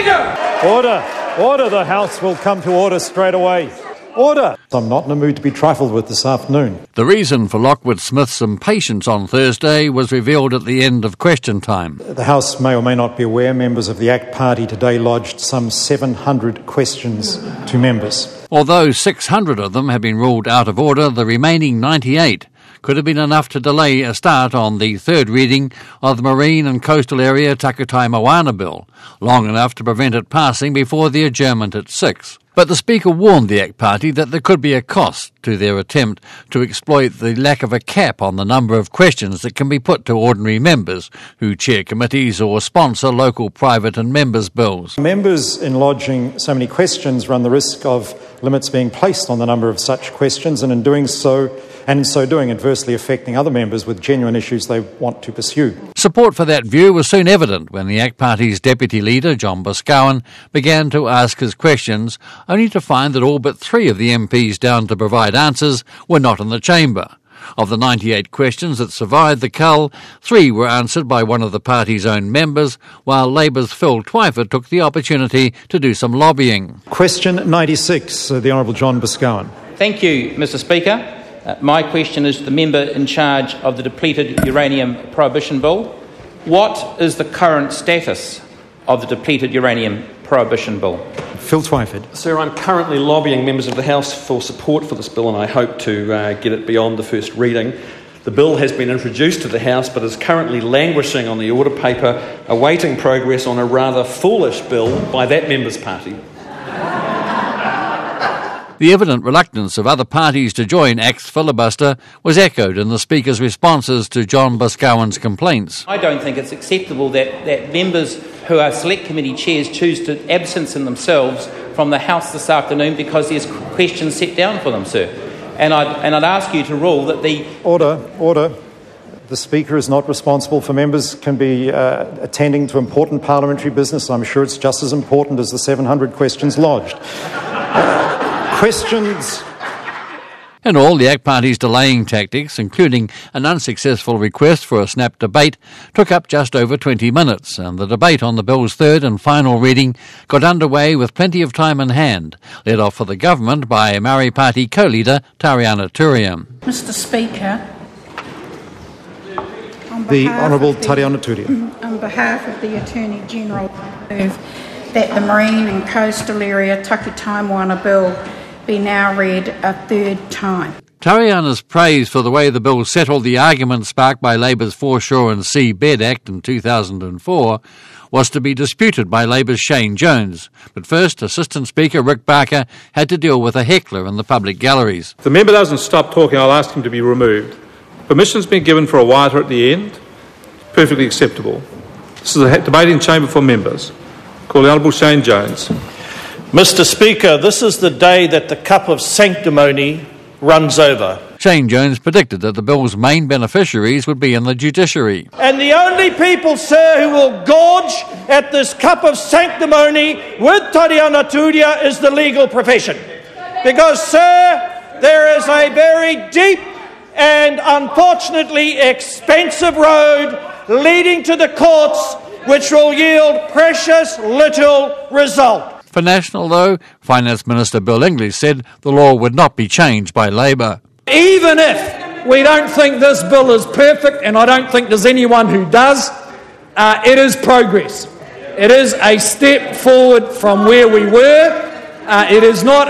Speaker! Order. The House will come to order straight away. Order! I'm not in a mood to be trifled with this afternoon. The reason for Lockwood Smith's impatience on Thursday was revealed at the end of question time. The House may or may not be aware, members of the ACT Party today lodged some 700 questions to members. Although 600 of them have been ruled out of order, the remaining 98 could have been enough to delay a start on the third reading of the Marine and Coastal Area Takutai Moana Bill, long enough to prevent it passing before the adjournment at 6. But the Speaker warned the ACT Party that there could be a cost to their attempt to exploit the lack of a cap on the number of questions that can be put to ordinary members who chair committees or sponsor local private and members' bills. Members in lodging so many questions run the risk of limits being placed on the number of such questions, and in so doing adversely affecting other members with genuine issues they want to pursue. Support for that view was soon evident when the ACT Party's Deputy Leader, John Boscawen, began to ask his questions, only to find that all but 3 of the MPs down to provide answers were not in the chamber. Of the 98 questions that survived the cull, 3 were answered by one of the party's own members, while Labour's Phil Twyford took the opportunity to do some lobbying. Question 96, the Honourable John Boscawen. Thank you, Mr Speaker. My question is to the member in charge of the Depleted Uranium Prohibition Bill. What is the current status of the Depleted Uranium Prohibition Bill? Phil Twyford. Sir, I'm currently lobbying members of the House for support for this bill, and I hope to get it beyond the first reading. The bill has been introduced to the House but is currently languishing on the order paper, awaiting progress on a rather foolish bill by that member's party. The evident reluctance of other parties to join ACT's filibuster was echoed in the Speaker's responses to John Boscawen's complaints. I don't think it's acceptable that members who are select committee chairs choose to absence themselves from the House this afternoon because there's questions set down for them, sir. And I'd ask you to rule that the... Order. The Speaker is not responsible for members can be attending to important parliamentary business. I'm sure it's just as important as the 700 questions lodged. Questions. In all, the ACT Party's delaying tactics, including an unsuccessful request for a snap debate, took up just over 20 minutes, and the debate on the bill's third and final reading got underway with plenty of time in hand, led off for the government by Maori Party co-leader Tariana Turia. Mr Speaker, The Honourable Tariana Turia. On behalf of the Attorney-General, I move that the Marine and Coastal Area Takutai Moana Bill be now read a third time. Tariana's praise for the way the bill settled the argument sparked by Labour's Foreshore and Seabed Act in 2004 was to be disputed by Labour's Shane Jones. But first, Assistant Speaker Rick Barker had to deal with a heckler in the public galleries. If the member doesn't stop talking, I'll ask him to be removed. Permission's been given for a whiter at the end. Perfectly acceptable. This is a debating chamber for members. Call the Honourable Shane Jones. Mr Speaker, this is the day that the cup of sanctimony runs over. Shane Jones predicted that the bill's main beneficiaries would be in the judiciary. And the only people, sir, who will gorge at this cup of sanctimony with Tariana Turia is the legal profession. Because, sir, there is a very deep and unfortunately expensive road leading to the courts which will yield precious little result. For National, though, Finance Minister Bill English said the law would not be changed by Labour. Even if we don't think this bill is perfect, and I don't think there's anyone who does, it is progress. It is a step forward from where we were. It is not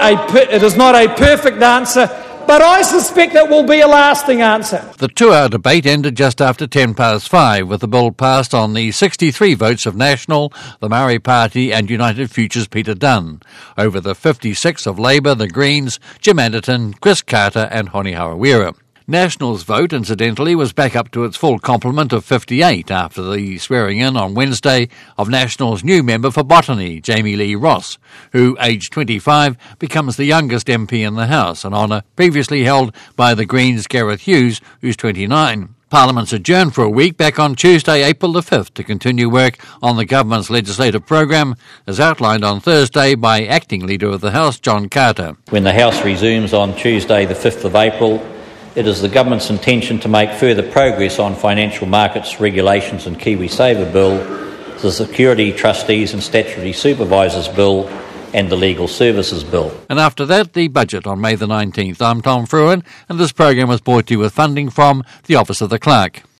a perfect answer, but I suspect it will be a lasting answer. The 2-hour debate ended just after 5:10, with the bill passed on the 63 votes of National, the Maori Party and United Futures Peter Dunn, over the 56 of Labour, the Greens, Jim Anderton, Chris Carter and Honi Harawira. National's vote, incidentally, was back up to its full complement of 58 after the swearing-in on Wednesday of National's new member for Botany, Jamie Lee Ross, who, aged 25, becomes the youngest MP in the House, an honour previously held by the Greens' Gareth Hughes, who's 29. Parliament's adjourned for a week back on Tuesday, April the 5th, to continue work on the government's legislative programme, as outlined on Thursday by Acting Leader of the House, John Carter. When the House resumes on Tuesday, the 5th of April, it is the government's intention to make further progress on financial markets regulations and KiwiSaver Bill, the Security Trustees and Statutory Supervisors Bill and the Legal Services Bill. And after that, the budget on May the 19th. I'm Tom Fruin, and this program was brought to you with funding from the Office of the Clerk.